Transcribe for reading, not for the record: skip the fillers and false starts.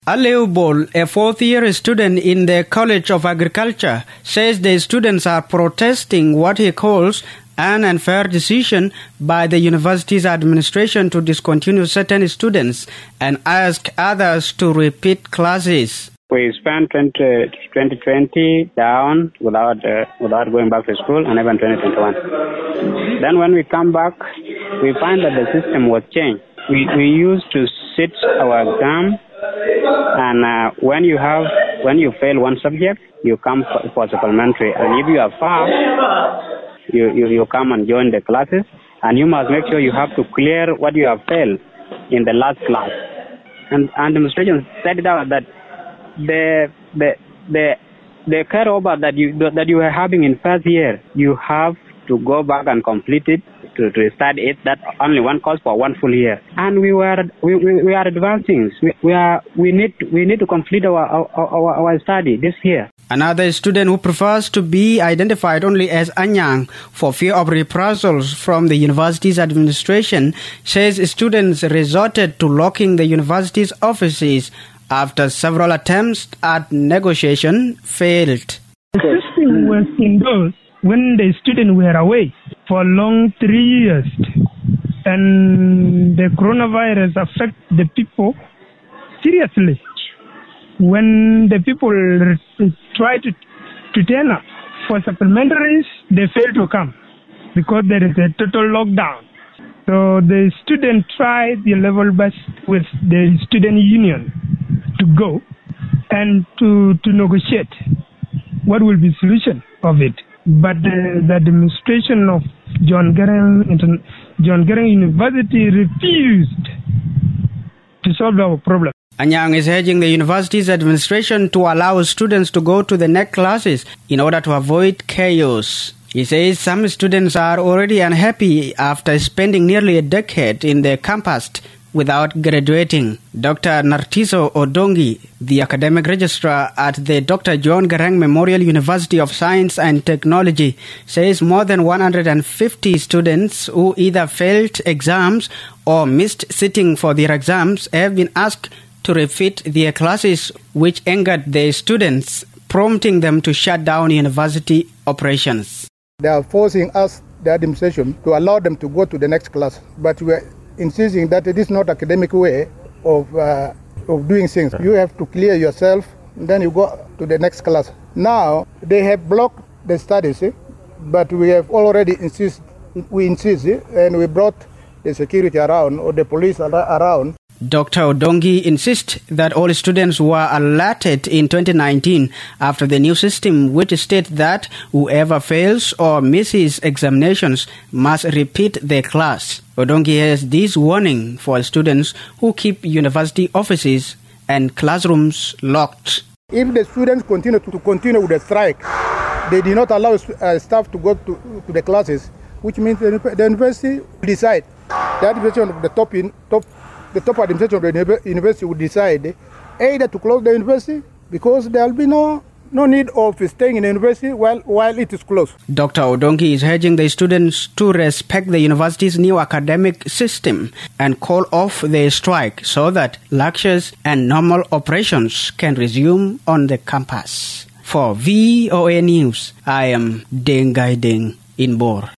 Aleu Bol, a fourth-year student in the College of Agriculture, says the students are protesting what he calls an unfair decision by the university's administration to discontinue certain students and ask others to repeat classes. We spent 2020 down without going back to school, and even 2021. Then when we come back, we find that the system was changed. We used to sit our exam, and when you fail one subject, you come for supplementary, and if you are far, you come and join the classes, and you must make sure you have to clear what you have failed in the last class. And administration set it out that the carryover that you were having in first year, you have to go back and complete it to study it. That only one course for one full year. And we are advancing. We need to complete our study this year. Another student who prefers to be identified only as Anyang for fear of reprisals from the university's administration says students resorted to locking the university's offices after several attempts at negotiation failed. The system was indoors when the students were away for long 3 years, and the coronavirus affect the people seriously. When the people try to turn up for supplementaries, they fail to come because there is a total lockdown. So the students tried the level best with the student union to go and to negotiate what will be the solution of it. But the administration of John Garang University refused to solve our problem. Anyang is urging the university's administration to allow students to go to the next classes in order to avoid chaos. He says some students are already unhappy after spending nearly a decade in the campus without graduating. Dr. Nartiso Odongi, the academic registrar at the Dr. John Garang Memorial University of Science and Technology, says more than 150 students who either failed exams or missed sitting for their exams have been asked to repeat their classes, which angered the students, prompting them to shut down university operations. They are forcing us, the administration, to allow them to go to the next class, but we are insisting that it is not academic way of doing things. You have to clear yourself, and then you go to the next class. Now they have blocked the studies, but we have already insist, and we brought the security around or the police around. Dr. Odongi insists that all students were alerted in 2019 after the new system, which states that whoever fails or misses examinations must repeat their class. Odongi has this warning for students who keep university offices and classrooms locked. If the students continue with the strike, they do not allow staff to go to the classes, which means the university will decide. The administration of the top administration of the university will decide either to close the university because there will be no need of staying in the university while it is closed. Dr. Odongi is urging the students to respect the university's new academic system and call off the strike so that lectures and normal operations can resume on the campus. For VOA News, I am Deng Gai Deng in Bor.